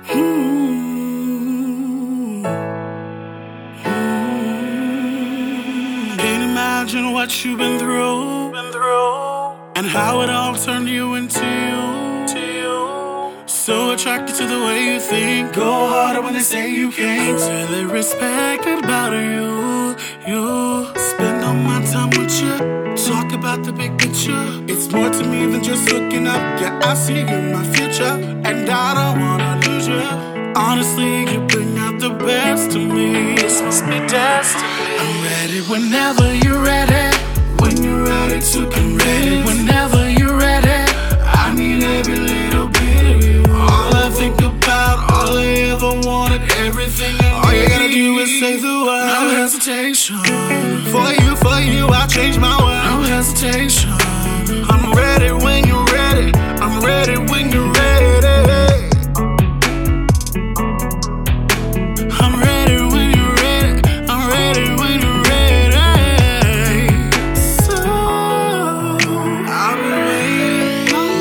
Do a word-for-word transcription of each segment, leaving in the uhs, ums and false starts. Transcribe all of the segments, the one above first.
Mm-hmm. Mm-hmm. Can't imagine what you've been through, been through, and how it all turned you into you, to you. So attracted to the way you think. Go harder when they say you can't. Until they respect about you, you. Spend all my time with you. Talk about the big picture. It's more to me than just hooking up. Yeah, I see you in my future, and I don't wanna lose you. Honestly, you bring out the best of me. This must be destiny. I'm ready whenever you're ready. When you're ready to commit. Whenever you're ready. I need every little bit of you. All I think about, all I ever wanted, everything I need. All you gotta do is say the word. No hesitation. For you, for you, I'll change my world. No hesitation. I'm ready when you're ready. I'm ready when you're ready. I'm ready when you're ready. I'm ready when you're ready. So I've been waiting on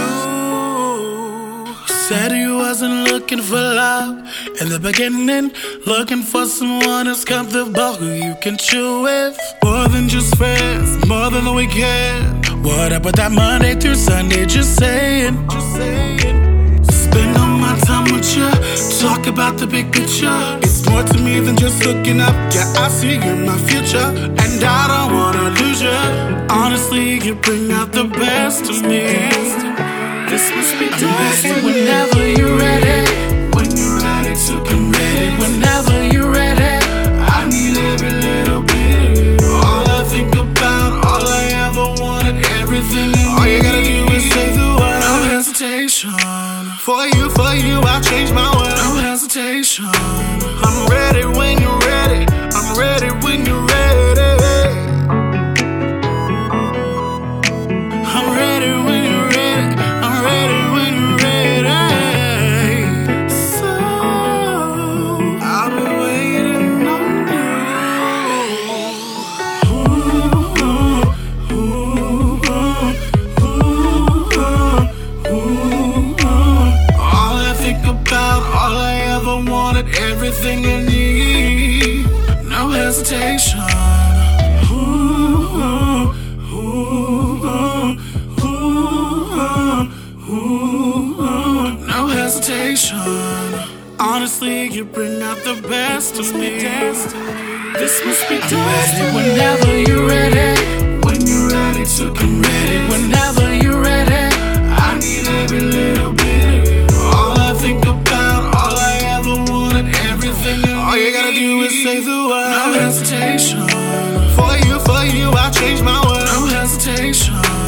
you. Said you wasn't looking for love in the beginning, looking for someone who's comfortable, who you can chill with. More than just friends, more than the weekend. What up with that Monday through Sunday? Just saying, just saying. Spend all my time with you. Talk about the big picture. It's more to me than just hooking up. Yeah, I see you in my future, and I don't wanna lose you. Honestly, you bring out the best of me. This must be destiny. Whenever you're ready. When you're ready to commit. Whenever you're ready. I need every little bit of you. All I think about, all I ever wanted, everything I need. All you gotta do is say the word. No hesitation. For you, for you, I'll change my world. No hesitation. I'm ready when you're ready. I'm ready when you're ready. I'm ready when you're ready. I'm ready when you're ready. So I've been waiting on you. Ooh, ooh, ooh, ooh, ooh. All I think about, all I ever wanted, everything I need. No hesitation. Ooh, ooh, ooh, ooh, ooh. No hesitation. Honestly, you bring out the best of me. This must be destiny. Whenever you're ready. When you're ready to commit. Whenever you're ready. I need every little bit of you. All I think about, all I ever wanted, everything I need. All you gotta do is say the word. No hesitation. For you, for you, I'll change my world. No hesitation.